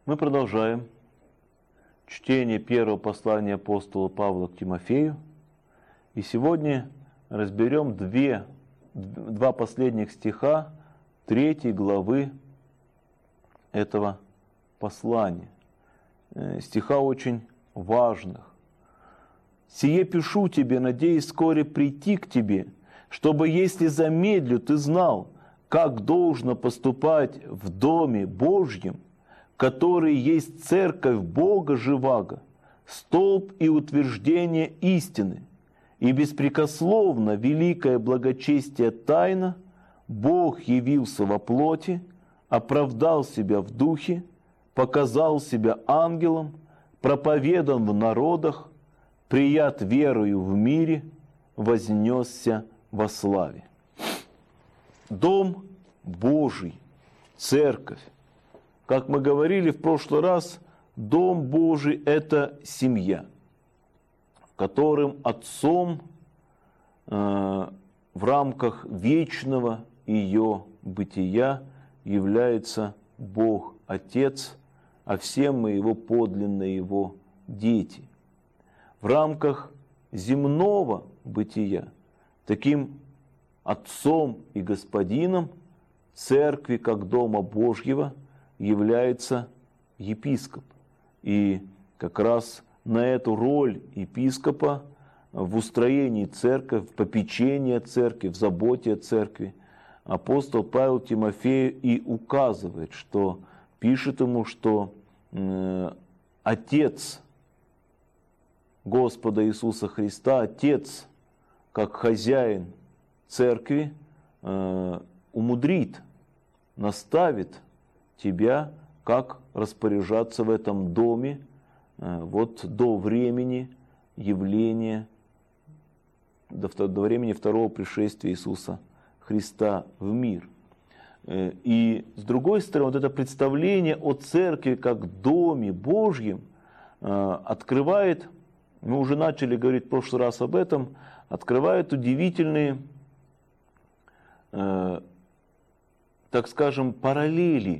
Мы продолжаем чтение первого послания апостола Павла к Тимофею. И сегодня разберем два последних стиха 3 главы этого послания. Стиха очень важных. «Сие пишу тебе, надеясь вскоре прийти к тебе, чтобы, если замедлю, ты знал, как должно поступать в Доме Божьем, который есть церковь Бога живаго, столб и утверждение истины, и беспрекословно великое благочестие тайна, Бог явился во плоти, оправдал себя в духе, показал себя ангелом, проповедан в народах, прият верою в мире, вознесся во славе». Дом Божий, церковь. Как мы говорили в прошлый раз, Дом Божий – это семья, которым отцом в рамках вечного ее бытия является Бог Отец, а все мы Его подлинные Его дети. В рамках земного бытия таким отцом и господином церкви как Дома Божьего является епископ. И как раз на эту роль епископа в устроении церкви, в попечении церкви, в заботе о церкви апостол Павел Тимофею и указывает, что пишет ему, что Отец Господа Иисуса Христа, Отец, как хозяин церкви, умудрит, наставит тебя, как распоряжаться в этом доме вот до времени явления, до времени второго пришествия Иисуса Христа в мир. И с другой стороны, вот это представление о церкви как Доме Божьем открывает, мы уже начали говорить в прошлый раз об этом, открывает удивительные, так скажем, параллели.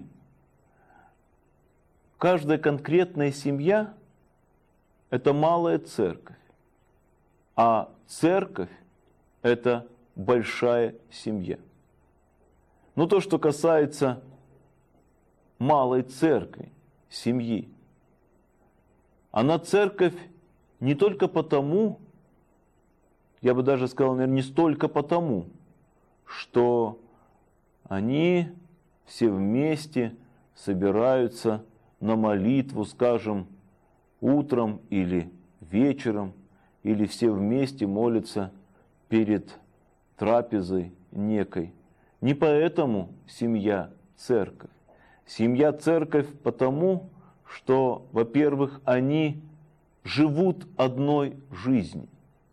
Каждая конкретная семья – это малая церковь, а церковь – это большая семья. Но то, что касается малой церкви, семьи, она церковь не только потому, я бы даже сказал, наверное, не столько потому, что они все вместе собираются на молитву, скажем, утром или вечером, или все вместе молятся перед трапезой некой. Не поэтому семья – церковь. Семья – церковь потому, что, во-первых, они живут одной жизнью.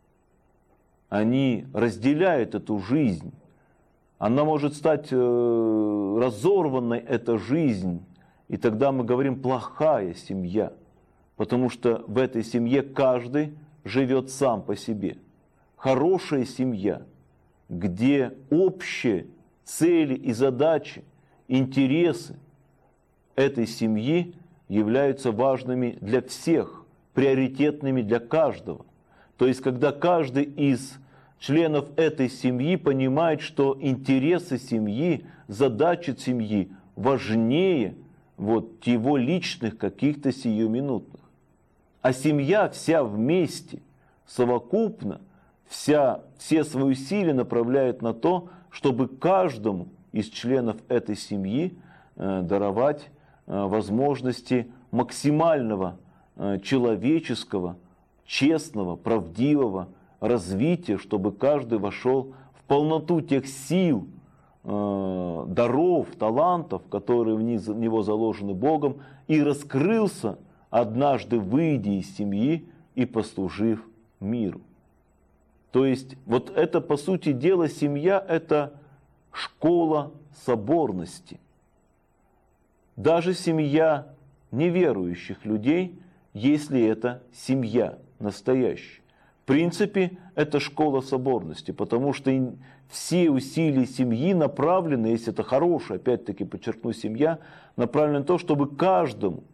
Они разделяют эту жизнь. Она может стать разорванной, эта жизнь, и тогда мы говорим «плохая семья», потому что в этой семье каждый живет сам по себе. Хорошая семья, где общие цели и задачи, интересы этой семьи являются важными для всех, приоритетными для каждого. То есть, когда каждый из членов этой семьи понимает, что интересы семьи, задачи семьи важнее вот его личных каких-то сиюминутных. А семья вся вместе, совокупно, все свои усилия направляет на то, чтобы каждому из членов этой семьи даровать возможности максимального человеческого, честного, правдивого развития, чтобы каждый вошел в полноту тех сил, даров, талантов, которые в него заложены Богом, и раскрылся, однажды выйдя из семьи и послужив миру. То есть вот это, по сути дела, семья – это школа соборности. Даже семья неверующих людей, если это семья настоящая. В принципе, это школа соборности, потому что все усилия семьи направлены, если это хорошая, опять-таки подчеркну, семья, направлены на то, чтобы каждому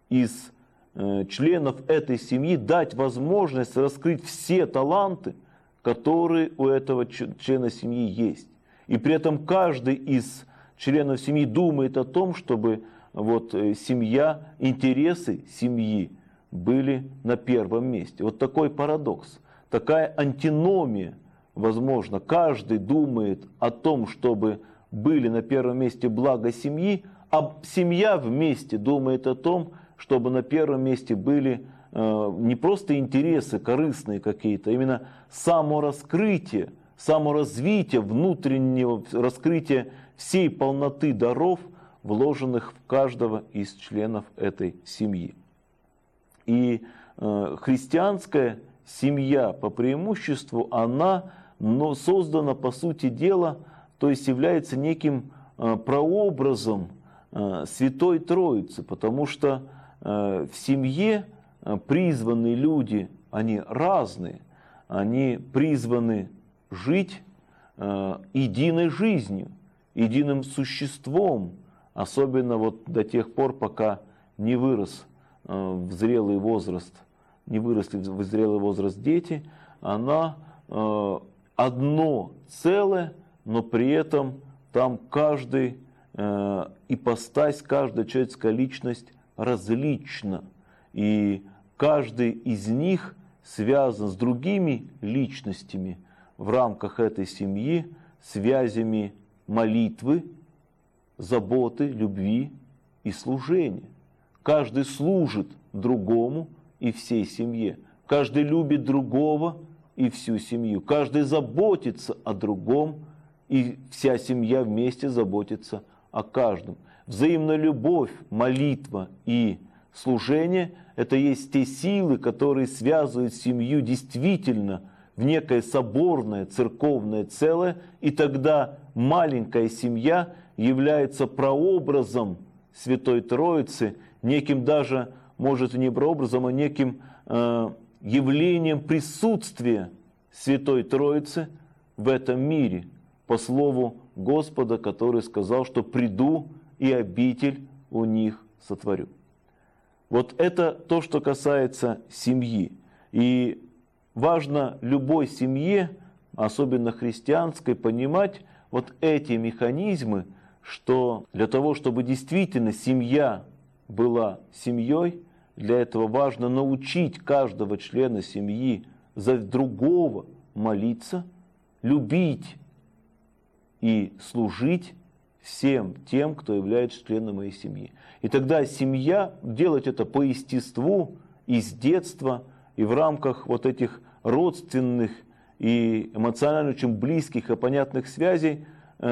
из членов этой семьи дать возможность раскрыть все таланты, которые у этого члена семьи есть. И при этом каждый из членов семьи думает о том, чтобы вот семья, интересы семьи были на первом месте. Вот такой парадокс, такая антиномия, возможно. Каждый думает о том, чтобы были на первом месте блага семьи, а семья вместе думает о том, чтобы на первом месте были не просто интересы корыстные какие-то, а именно самораскрытие, саморазвитие, внутреннего раскрытия всей полноты даров, вложенных в каждого из членов этой семьи. И христианская семья по преимуществу, она создана, по сути дела, то есть является неким прообразом Святой Троицы, потому что в семье призванные люди, они разные, они призваны жить единой жизнью, единым существом, особенно вот до тех пор, пока не вырос в зрелый возраст, не выросли в зрелый возраст дети, она одно целое, но при этом там каждый ипостась, каждая человеческая личность различна. И каждый из них связан с другими личностями в рамках этой семьи, связями молитвы, заботы, любви и служения. Каждый служит другому и всей семье. Каждый любит другого и всю семью. Каждый заботится о другом, и вся семья вместе заботится о каждом. Взаимная любовь, молитва и служение – это есть те силы, которые связывают семью действительно в некое соборное, церковное целое, и тогда маленькая семья является прообразом Святой Троицы, неким даже, может, не прообразом, а неким явлением присутствия Святой Троицы в этом мире, по слову Господа, который сказал, что приду и обитель у них сотворю. Вот это то, что касается семьи. И важно любой семье, особенно христианской, понимать вот эти механизмы, что для того, чтобы действительно семья была семьей, для этого важно научить каждого члена семьи за другого молиться, любить и служить всем тем, кто является членом моей семьи. И тогда семья, делать это по естеству, из детства, и в рамках вот этих родственных и эмоционально очень близких и понятных связей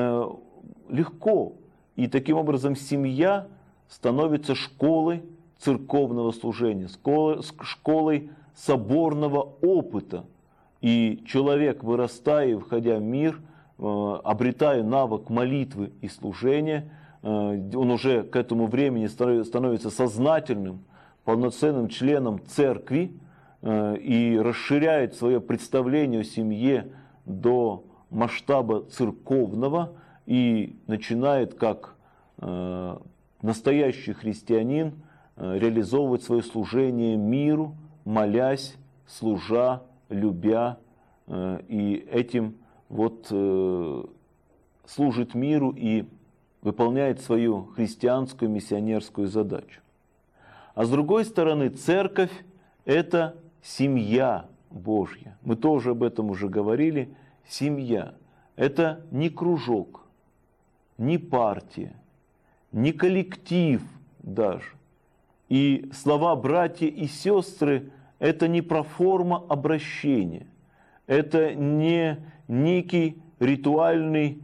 легко. И таким образом семья становится школой церковного служения, школой соборного опыта. И человек, вырастая и входя в мир, обретая навык молитвы и служения, он уже к этому времени становится сознательным, полноценным членом церкви и расширяет свое представление о семье до масштаба церковного и начинает как настоящий христианин реализовывать свое служение миру, молясь, служа, любя, и этим вот служит миру и выполняет свою христианскую миссионерскую задачу. А с другой стороны, церковь – это семья Божья. Мы тоже об этом уже говорили. Семья – это не кружок, не партия, не коллектив даже. И слова «братья» и «сестры» – это не проформа обращения, это не некий ритуальный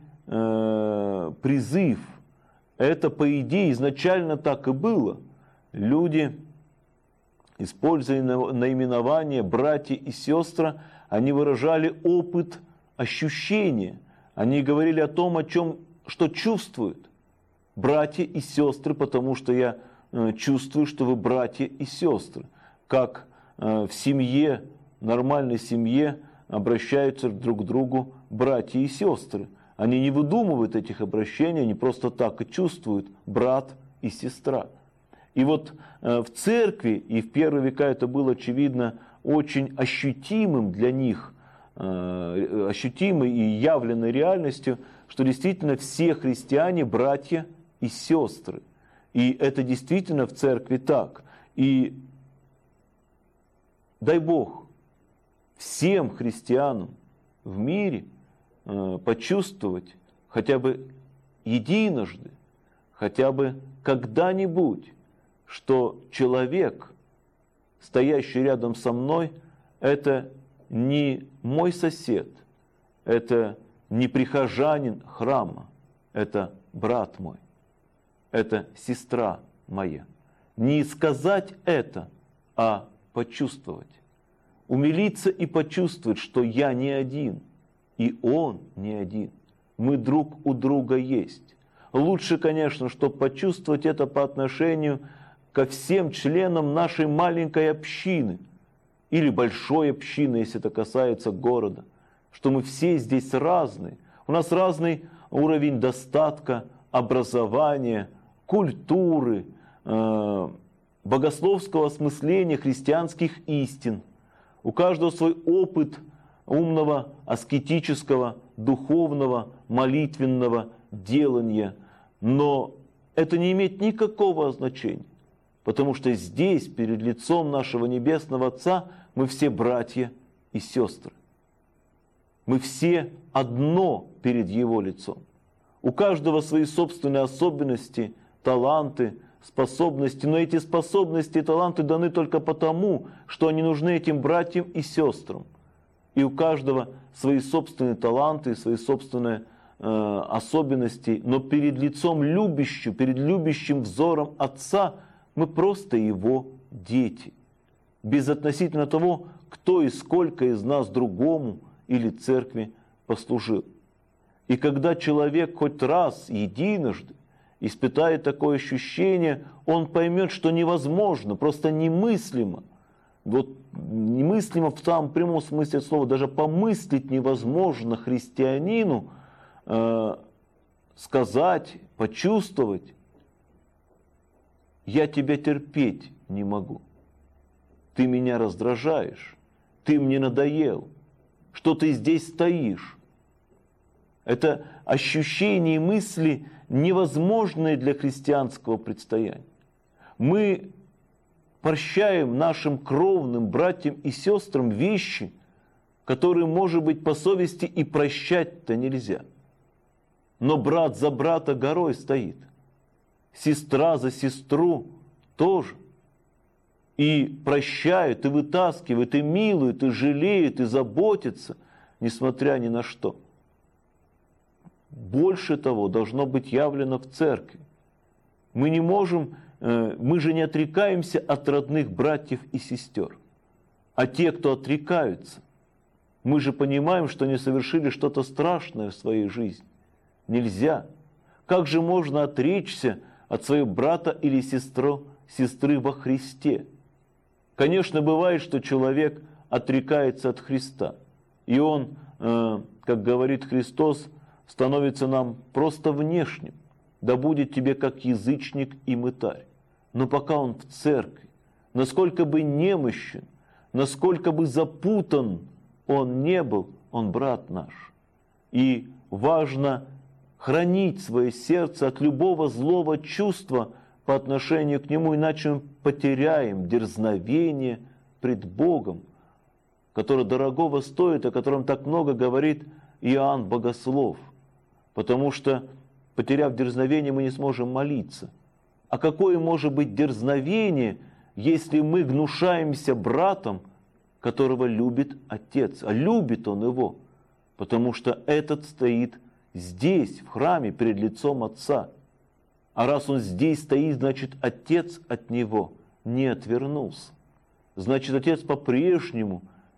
призыв. Это, по идее, изначально так и было. Люди, используя наименование «братья» и «сестры», они выражали опыт ощущения. Они говорили о том, что чувствуют. Братья и сестры, потому что я чувствую, что вы братья и сестры. Как в семье, нормальной семье, обращаются друг к другу братья и сестры. Они не выдумывают этих обращений, они просто так и чувствуют брат и сестра. И вот в церкви, и в первые века это было, очевидно, очень ощутимым для них, ощутимой и явленной реальностью, что действительно все христиане – братья и сестры. И это действительно в церкви так. И дай Бог всем христианам в мире почувствовать хотя бы единожды, хотя бы когда-нибудь, что человек, стоящий рядом со мной, это не мой сосед, это не прихожанин храма, это брат мой, это сестра моя. Не сказать это, а почувствовать. Умилиться и почувствовать, что я не один, и он не один. Мы друг у друга есть. Лучше, конечно, чтобы почувствовать это по отношению ко всем членам нашей маленькой общины или большой общины, если это касается города, что мы все здесь разные. У нас разный уровень достатка, образования, культуры, богословского осмысления христианских истин. У каждого свой опыт умного, аскетического, духовного, молитвенного делания. Но это не имеет никакого значения, потому что здесь, перед лицом нашего Небесного Отца, мы все братья и сестры. Мы все одно перед Его лицом. У каждого свои собственные особенности, таланты, способности, но эти способности и таланты даны только потому, что они нужны этим братьям и сестрам. И у каждого свои собственные таланты, свои собственные особенности, но перед лицом любящим, перед любящим взором Отца мы просто Его дети. Безотносительно того, кто и сколько из нас другому или церкви послужил. И когда человек хоть раз, единожды, испытает такое ощущение, он поймет, что невозможно, просто немыслимо. Вот немыслимо в самом прямом смысле слова, даже помыслить невозможно христианину сказать, почувствовать: я тебя терпеть не могу, ты меня раздражаешь, ты мне надоел, что ты здесь стоишь. Это ощущение и мысли невозможные для христианского предстояния. Мы прощаем нашим кровным братьям и сестрам вещи, которые, может быть, по совести и прощать-то нельзя. Но брат за брата горой стоит, сестра за сестру тоже. И прощают, и вытаскивают, и милуют, и жалеют, и заботятся, несмотря ни на что. Больше того должно быть явлено в церкви. Мы не можем, мы же не отрекаемся от родных братьев и сестер. А те, кто отрекаются, мы же понимаем, что они совершили что-то страшное в своей жизни. Нельзя. Как же можно отречься от своего брата или сестры во Христе? Конечно, бывает, что человек отрекается от Христа, и он, как говорит Христос, становится нам просто внешним. Да будет тебе как язычник и мытарь. Но пока он в церкви, насколько бы немощен, насколько бы запутан он не был, он брат наш. И важно хранить свое сердце от любого злого чувства по отношению к нему, иначе мы потеряем дерзновение пред Богом, которое дорогого стоит, о котором так много говорит Иоанн Богослов. Потому что, потеряв дерзновение, мы не сможем молиться. А какое может быть дерзновение, если мы гнушаемся братом, которого любит Отец? А любит он его, потому что этот стоит здесь, в храме, перед лицом Отца. А раз он здесь стоит, значит, Отец от него не отвернулся. Значит, Отец по-прежнему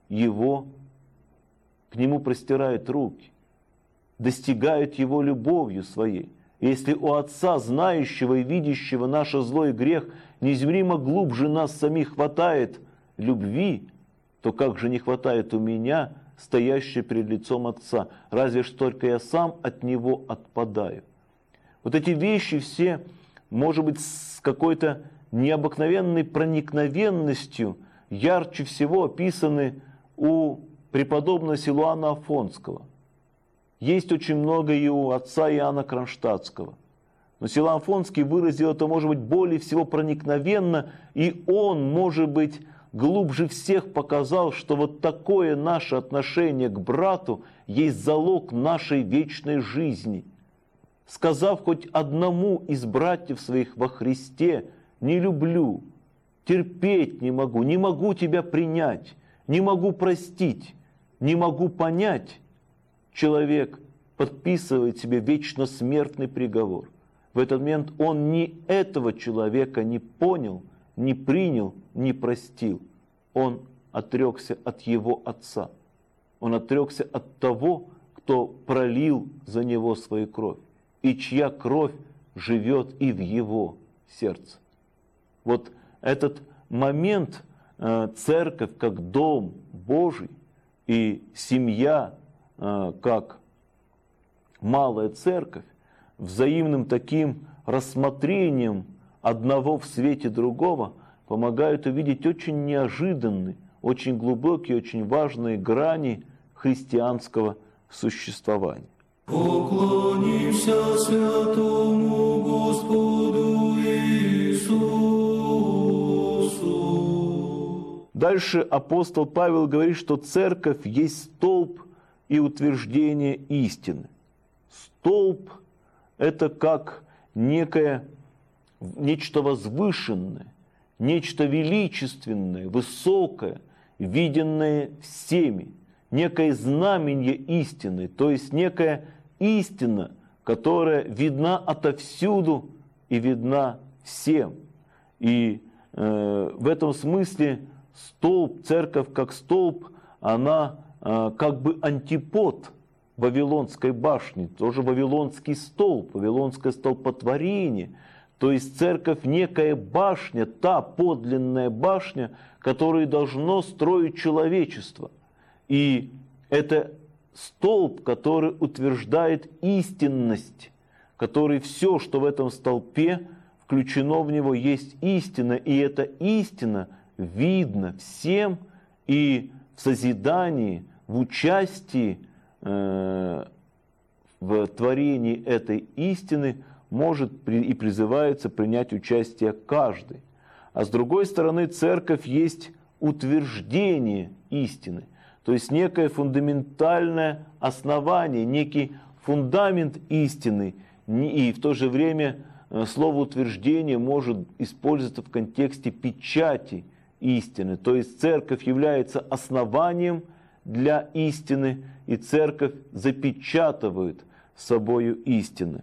к нему простирает руки, достигает его любовью своей. И если у Отца, знающего и видящего наше зло и грех, неизмеримо глубже нас самих хватает любви, то как же не хватает у меня, стоящей перед лицом Отца? Разве что только я сам от Него отпадаю. Вот эти вещи все, может быть, с какой-то необыкновенной проникновенностью ярче всего описаны у преподобного Силуана Афонского. Есть очень много и у отца Иоанна Кронштадтского. Но Силуан Афонский выразил это, может быть, более всего проникновенно, и он, может быть, глубже всех показал, что вот такое наше отношение к брату есть залог нашей вечной жизни. Сказав хоть одному из братьев своих во Христе: «Не люблю, терпеть не могу тебя принять, не могу простить, не могу понять», человек подписывает себе вечно смертный приговор. В этот момент он ни этого человека не понял, не принял, не простил. Он отрекся от его отца. Он отрекся от того, кто пролил за него свою кровь, и чья кровь живет и в его сердце. Вот этот момент церковь как дом Божий и семья как малая церковь, взаимным таким рассмотрением одного в свете другого помогают увидеть очень неожиданные, очень глубокие, очень важные грани христианского существования. Поклонимся святому Господу Иисусу. Дальше апостол Павел говорит, что церковь есть столб и утверждение истины. Столб – это как нечто возвышенное, нечто величественное, высокое, виденное всеми, некое знамение истины, то есть некая истина, которая видна отовсюду и видна всем. И в этом смысле столб, церковь как столб, она как бы антипод Вавилонской башни, тоже Вавилонский столб, Вавилонское столпотворение. То есть церковь некая башня, та подлинная башня, которую должно строить человечество. И это столб, который утверждает истинность, который все, что в этом столпе включено в него, есть истина. И эта истина видна всем, и в созидании, в участии в творении этой истины может и призывается принять участие каждый. А с другой стороны, церковь есть утверждение истины, то есть некое фундаментальное основание, некий фундамент истины. И в то же время слово утверждение может использоваться в контексте печати истины. То есть церковь является основанием для истины, и церковь запечатывает собою истины.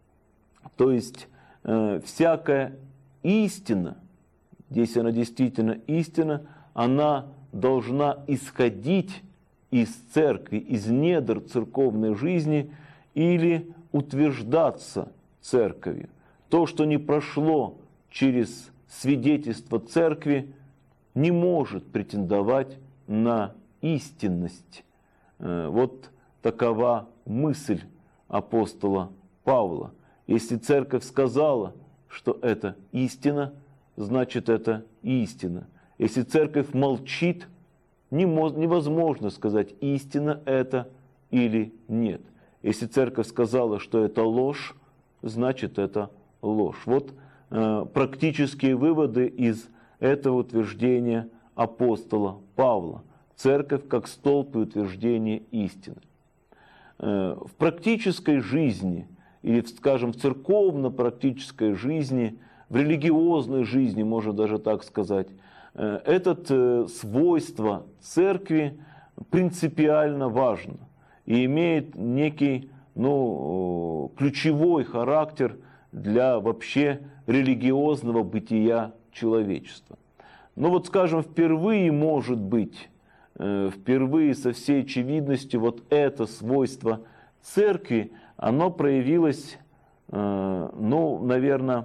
То есть всякая истина, здесь она действительно истина, она должна исходить из церкви, из недр церковной жизни или утверждаться церковью. То, что не прошло через свидетельство церкви, не может претендовать на истинность. Вот такова мысль апостола Павла. Если церковь сказала, что это истина, значит это истина. Если церковь молчит, невозможно сказать, истина это или нет. Если церковь сказала, что это ложь, значит это ложь. Вот практические выводы из этого утверждения апостола Павла. Церковь как столб и утверждение истины. В практической жизни, или, скажем, в церковно-практической жизни, в религиозной жизни, можно даже так сказать, это свойство церкви принципиально важно и имеет некий ключевой характер для вообще религиозного бытия человечества. Но вот, скажем, впервые, может быть, впервые со всей очевидностью вот это свойство церкви, оно проявилось, наверное,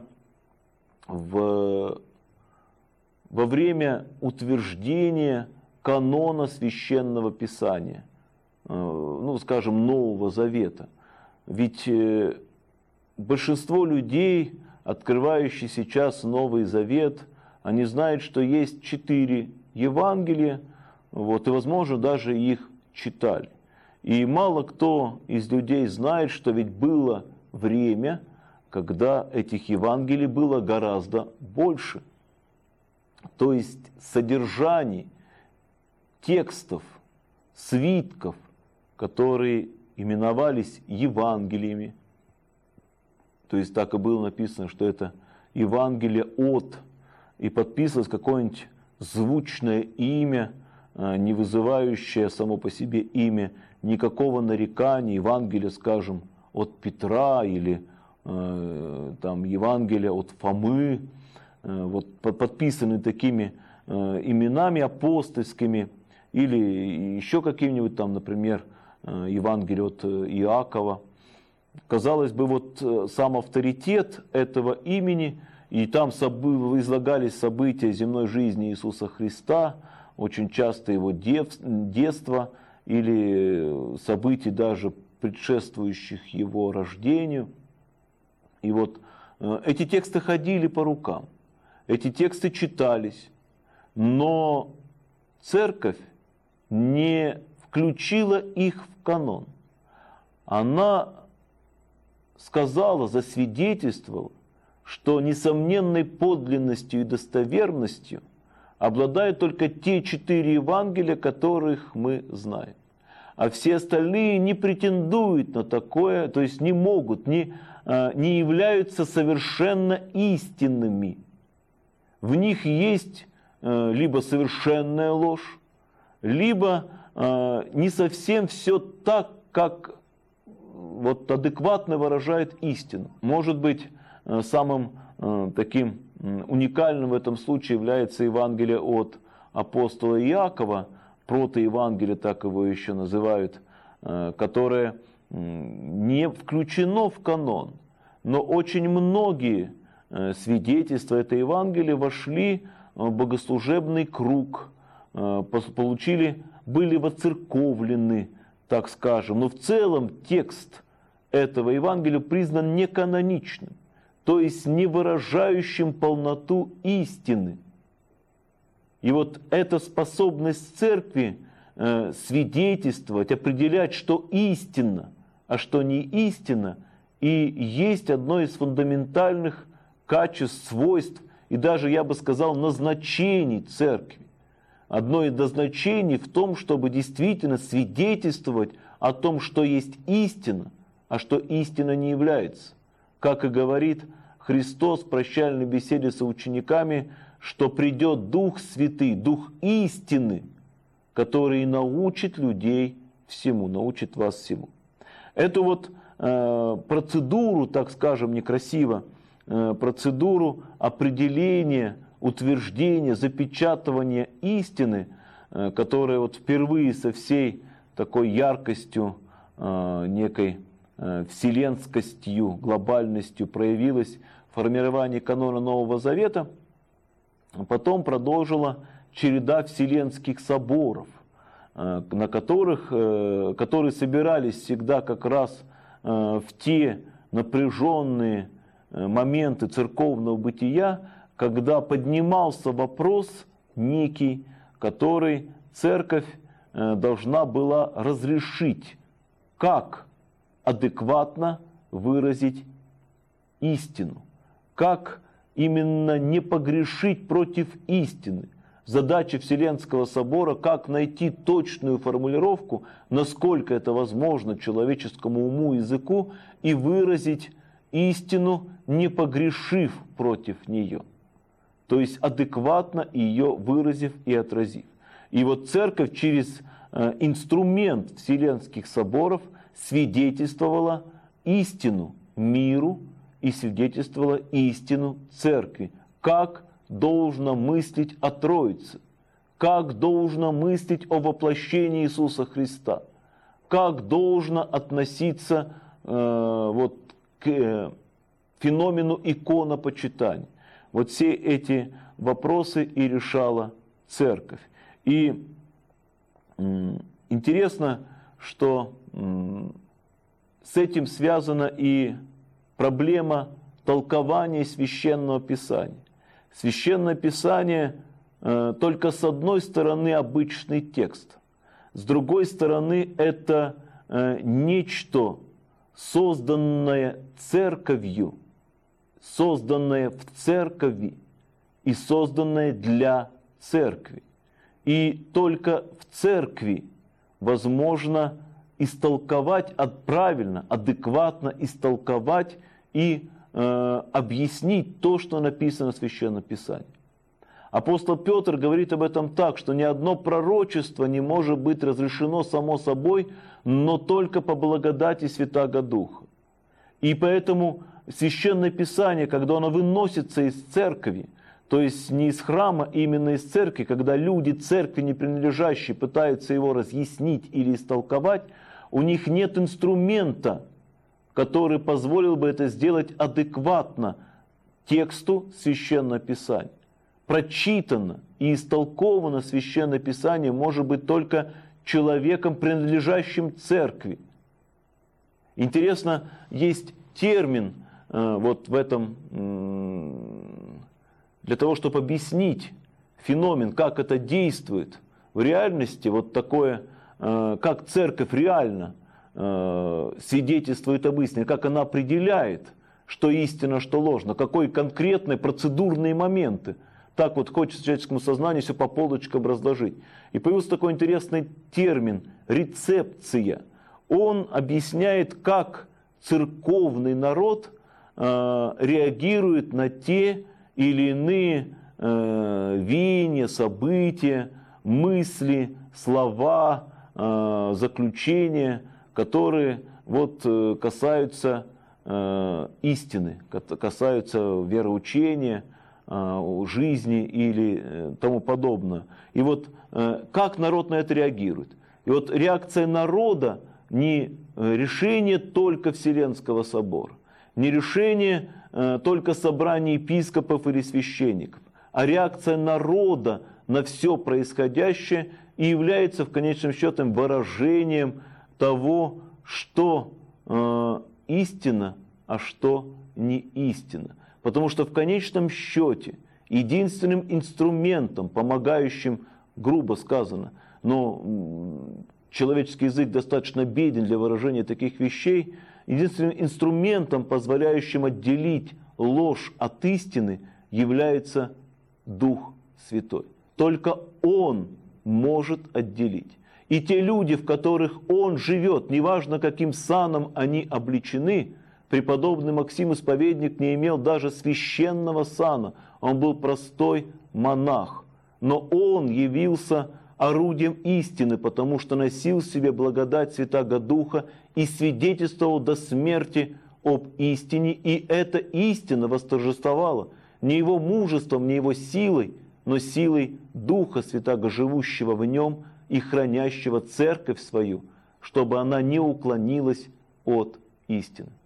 во время утверждения канона Священного Писания, скажем, Нового Завета. Ведь большинство людей открывающие сейчас Новый Завет, они знают, что есть 4 Евангелия, вот, и, возможно, даже их читали. И мало кто из людей знает, что ведь было время, когда этих Евангелий было гораздо больше. То есть содержаний, текстов, свитков, которые именовались Евангелиями. То есть так и было написано, что это Евангелие от, и подписывалось какое-нибудь звучное имя, не вызывающее само по себе имя никакого нарекания, Евангелие, скажем, от Петра или там Евангелие от Фомы, вот подписаны такими именами апостольскими, или еще каким-нибудь там, например, Евангелие от Иакова. Казалось бы, вот сам авторитет этого имени, и там излагались события земной жизни Иисуса Христа, очень часто его детство или события даже предшествующих его рождению. И вот эти тексты ходили по рукам, эти тексты читались, но церковь не включила их в канон. Она сказала, засвидетельствовала, что несомненной подлинностью и достоверностью обладают только те 4 Евангелия, которых мы знаем. А все остальные не претендуют на такое, то есть не могут, не являются совершенно истинными. В них есть либо совершенная ложь, либо не совсем все так, как вот адекватно выражает истину. Может быть, самым таким уникальным в этом случае является Евангелие от апостола Иакова, протоевангелие, так его еще называют, которое не включено в канон, но очень многие свидетельства этой Евангелия вошли в богослужебный круг, были воцерковлены, так скажем. Но в целом текст этого Евангелия признан неканоничным, то есть не выражающим полноту истины. И вот эта способность церкви свидетельствовать, определять, что истинно, а что не истинно, и есть одно из фундаментальных качеств, свойств, и даже, я бы сказал, назначений церкви. Одно из назначений в том, чтобы действительно свидетельствовать о том, что есть истина, а что истина не является. Как и говорит Христос в прощальной беседе со учениками, что придет Дух Святый, Дух истины, который научит людей всему, научит вас всему. Эту вот процедуру, так скажем, некрасиво, процедуру определения, утверждения, запечатывания истины, которая вот впервые со всей такой яркостью, некой вселенскостью, глобальностью проявилась в формировании канона Нового Завета, потом продолжила череда вселенских соборов, на которые собирались всегда как раз в те напряженные моменты церковного бытия, когда поднимался вопрос некий, который церковь должна была разрешить, как адекватно выразить истину, как именно не погрешить против истины. Задача Вселенского собора, как найти точную формулировку, насколько это возможно человеческому уму и языку, и выразить истину, не погрешив против нее. То есть адекватно ее выразив и отразив. И вот церковь через инструмент Вселенских соборов свидетельствовала истину миру и свидетельствовала истину церкви. Как должно мыслить о Троице, как должно мыслить о воплощении Иисуса Христа, как должно относиться вот, к феномену иконопочитания. Вот все эти вопросы и решала церковь. И интересно, что с этим связана и проблема толкование Священного Писания. Священное Писание только с одной стороны обычный текст, с другой стороны это нечто, созданное церковью, созданное в церкви и созданное для церкви. И только в церкви возможно истолковать правильно, адекватно истолковать и объяснить то, что написано в Священном Писании. Апостол Петр говорит об этом так, что ни одно пророчество не может быть разрешено само собой, но только по благодати Святаго Духа. И поэтому Священное Писание, когда оно выносится из церкви, то есть не из храма, именно из церкви, когда люди церкви не принадлежащие пытаются его разъяснить или истолковать, у них нет инструмента, который позволил бы это сделать адекватно тексту Священного Писания. Прочитано и истолковано Священное Писание может быть только человеком, принадлежащим церкви. Интересно, есть термин вот в этом, для того, чтобы объяснить феномен, как это действует в реальности, вот такое, как церковь реально свидетельствует об истине, как она определяет, что истина, что ложно, какие конкретные процедурные моменты. Так вот хочется человеческому сознанию все по полочкам разложить. И появился такой интересный термин – рецепция. Он объясняет, как церковный народ реагирует на те или иные веяния, события, мысли, слова, заключения, которые вот касаются истины, касаются вероучения, жизни или тому подобное. И вот как народ на это реагирует? И вот реакция народа не решение только Вселенского собора, не решение только собрания епископов или священников, а реакция народа на все происходящее и является в конечном счете выражением того, что истина, а что не истина. Потому что в конечном счете единственным инструментом, помогающим, грубо сказано, но человеческий язык достаточно беден для выражения таких вещей, единственным инструментом, позволяющим отделить ложь от истины, является Дух Святой. Только Он может отделить. И те люди, в которых Он живет, неважно каким саном они облечены, преподобный Максим Исповедник не имел даже священного сана, он был простой монах. Но он явился орудием истины, потому что носил в себе благодать Святаго Духа и свидетельствовал до смерти об истине. И эта истина восторжествовала не его мужеством, не его силой, но силой Духа Святаго, живущего в нем и хранящего церковь свою, чтобы она не уклонилась от истины.